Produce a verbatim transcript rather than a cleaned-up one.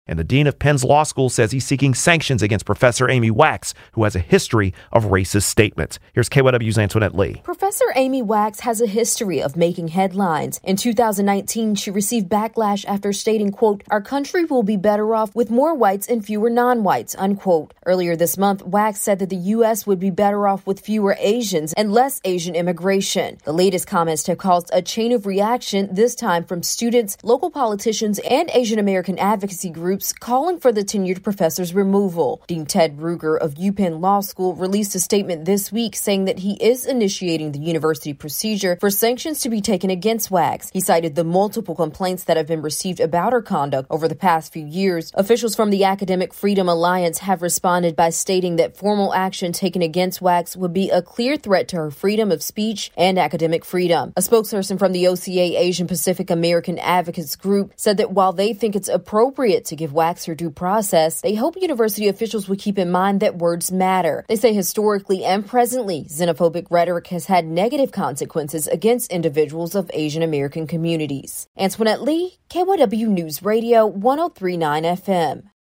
And the dean of Penn's law school says he's seeking sanctions against Professor Amy Wax, who has a history of racist statements. Here's K Y W's Antoinette Lee. Professor Amy Wax has a history of making headlines. In two thousand nineteen, she received backlash after stating, quote, "Our country will be better off with more whites and fewer non-whites," unquote. Earlier this month, Wax said that the U S would be better off with fewer Asians and less Asian immigration. The latest comments have caused a chain of reaction, this time from students, local politicians, and Asian American advocacy groups calling for the tenured professor's removal. Dean Ted Ruger of UPenn Law School released a statement this week saying that he is initiating the university procedure for sanctions to be taken against Wax. He cited the multiple complaints that have been received about her conduct over the past few years. Officials from the Academic Freedom Alliance have responded by stating that formal action taken against Wax would be a clear threat to her freedom of speech and academic freedom. A spokesperson from the O C A Asian Pacific American Advocates Group said that while they think it's appropriate to give Wax her due process, they hope university officials would keep in mind that words matter. They say historically and presently, xenophobic rhetoric has had negative consequences against individuals of Asian American communities. Antoinette Lee, K Y W News Radio, one oh three point nine F M.